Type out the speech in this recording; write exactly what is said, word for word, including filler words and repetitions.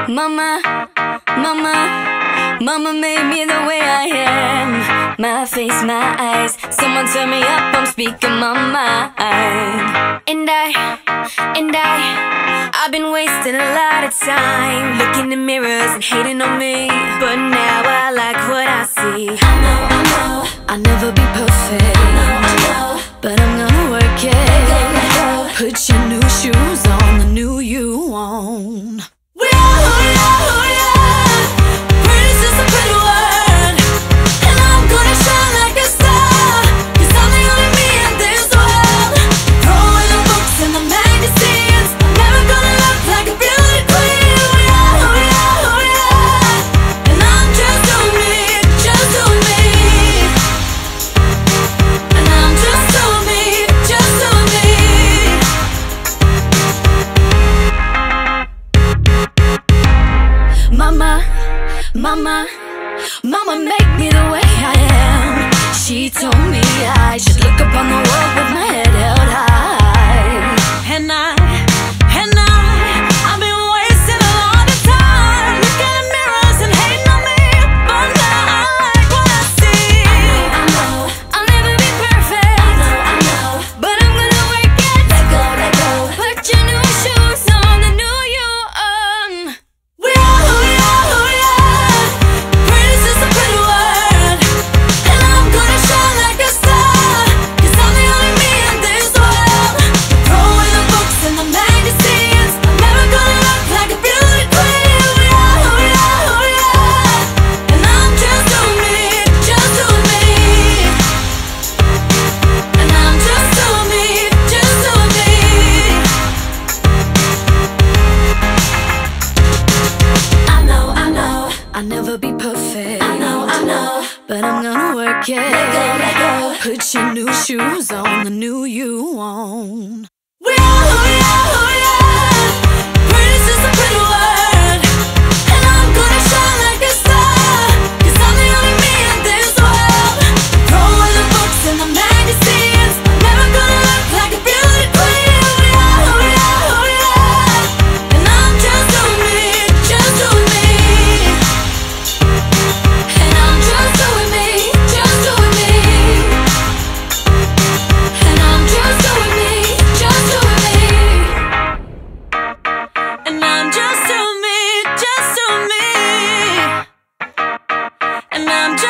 Mama, mama, mama made me the way I am. My face, my eyes, someone turn me up, I'm speaking my mind. And I, and I, I've been wasting a lot of time looking in mirrors and hating on me, but now I like what I see. I know, I know, I'll never be perfect. I know, I know, but I'm gonna work it. Let go, let go. Put your new shoes on, the new you on. We are who we are, who we are. Pretty is just a pretty word, and I'm gonna shine like a star, 'cause I'm the only me in this world. Throwing the books and the magazines, I'm never gonna look like a beauty queen. We are who we are, who we are, and I'm just doing me, just doing me. And I'm just doing me, just doing me. Mama, mama, mama make me the way I am. She told me I should look up on the world with my head held high. And I, and I, I've been wasting a lot of time looking in mirrors and hating on me, but now I like what I see. I know, I know, I'll never be perfect. I know, I know, but I'm gonna work it. Let go, let go. Put your new shoes on, the new you on. We are who we are, who we are. Pretty is just a pretty word, and I'm gonna shine like a star, 'cause I'm the only me in this world. Throwing the books and the magazines, I'm never gonna look like a beauty queen. We are who we are, who we are, and I'm just doing me, just doing me. And I'm just doing me, just doing me. I know, I know, I'll never be perfect. I know, I know, but I'm gonna work it. Let go, let go. Put your new shoes on, the new you on. We are who we are, who we are. Pretty is just a pretty word, and I'm gonna shine like a star, 'cause I'm the only me in this world. Throwing the books and the magazines, I'm never gonna look like a beauty queen. We are who we are, who we are, and I'm just doing me, just doing me. And I'm just doing me, just doing me. And I'm just doing me, just doing me. And I'm just doing me, just doing me. And I'm just